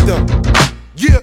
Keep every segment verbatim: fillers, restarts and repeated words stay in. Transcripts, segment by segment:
gangster. Yeah,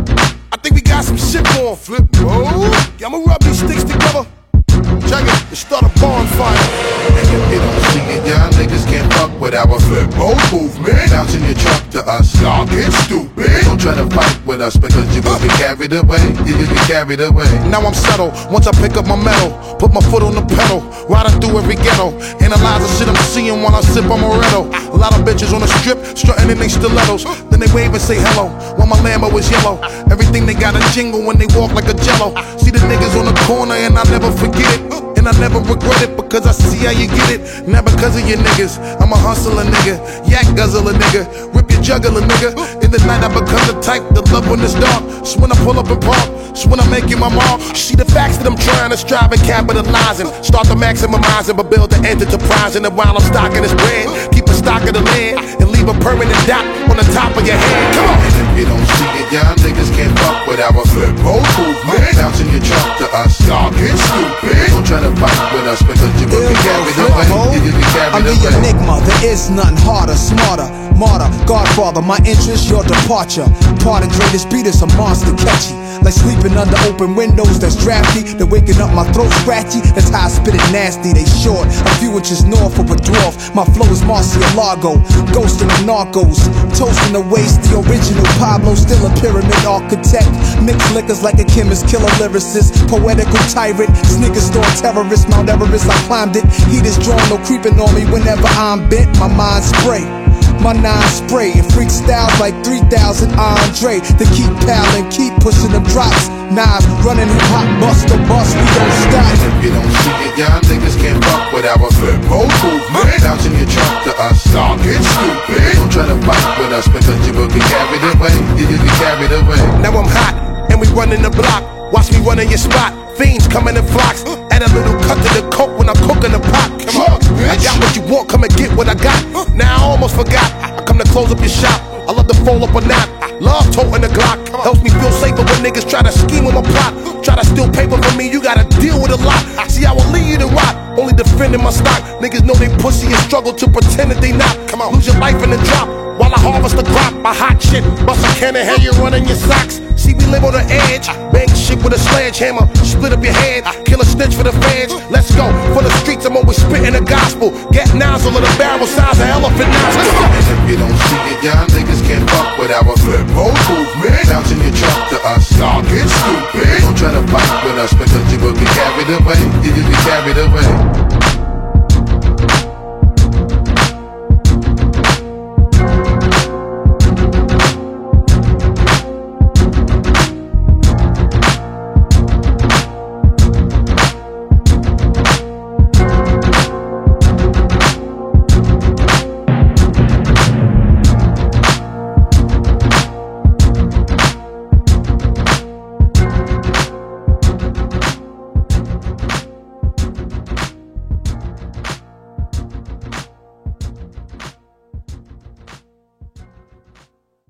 I think we got some shit going. Flip mode. Yeah, I'ma rub these sticks together. Check it, and start a bonfire. And if you don't see it, y'all niggas can't fuck with our flip mode movement. Bouncing your truck to us, y'all get stupid. Don't try to fight with us because you will get carried away. You will get carried away. Now I'm settled, once I pick up my metal, put my foot on the pedal, riding through every ghetto, analyze the shit I'm seeing while I sip on Moretto. A lot of bitches on the strip, strutting in they stilettos, then they wave and say hello, while my Lambo is yellow. Everything they got a jingle when they walk like a jello. See the niggas on the corner and I never forget it, and I never regret it because I see how you get it. Not because of your niggas, I'm a hustler nigga, yak guzzler nigga, rip your juggler nigga. In the night I become the type that love when it's dark. So when I pull up and park, so when I make you my mark. See the facts that I'm trying to strive and capitalizing. Start the maximizing, but build the enterprising. And while I'm stocking this bread, keep a stock of the land and leave a permanent dot on the top of your head. Come on. And if you don't see it, y'all niggas can't fuck with our flip mode movement. Bouncing your truck to us, y'all get stupid. Don't try to fight with us because you will get carried away. You will get carried I'm away. the enigma, there is none harder, smarter, martyr, godfather, my interest, your departure. Part of greatest beat is a monster catchy, like sleeping under open windows that's drafty, then waking up my throat scratchy. That's how I spit it nasty. They short, a few inches north of a dwarf. My flow is Marcialago, ghosting the narcos, toasting the waste. The original Pablo, still a pyramid architect. Mixed liquors like a chemist, killer lyricist, poetical tyrant, sneaker store terrorist. Mount Everest, I climbed it. Heat is drawn, no creeping on me whenever I'm bent. My mind spray. My nine spray and freak styles like three thousand Andre. They keep palin', keep pushing them drops. Knives running hip hop, bust the bus, we don't stop. And if you don't see it, y'all niggas can't fuck with our flip mode movement. Bouncing your truck to us, y'all get stupid. Don't try to fight with us because you will get carried away. You will get carried away. Now I'm hot and we running the block. Watch me run in your spot. Fiends coming in flocks. Add a little cut to the coke when I'm cooking the pot. Come on, I got what you want, come and get what I got. Now I almost forgot, I come to close up your shop. I love to fold up a knot. Love toting the Glock. Helps me feel safer when niggas try to scheme on my plot. Try to steal paper from me, you gotta deal with a lot. See, I will leave you to rot, only defending my stock. Niggas know they pussy and struggle to pretend that they not. Come on, lose your life in the drop while I harvest the crop. My hot shit, bust a can of hair, you running your socks. See, we live on the edge, bang shit with a sledgehammer, split up your head, kill a snitch for the feds. Let's go, for the streets I'm always spitting the gospel. Get nozzle of the barrel size of elephant nostril. And if you don't see it, y'all niggas can't fuck with our flip mode movement. Bouncing your truck to us, y'all get stupid. Don't try to fight with us because you will get carried away. You will get carried away.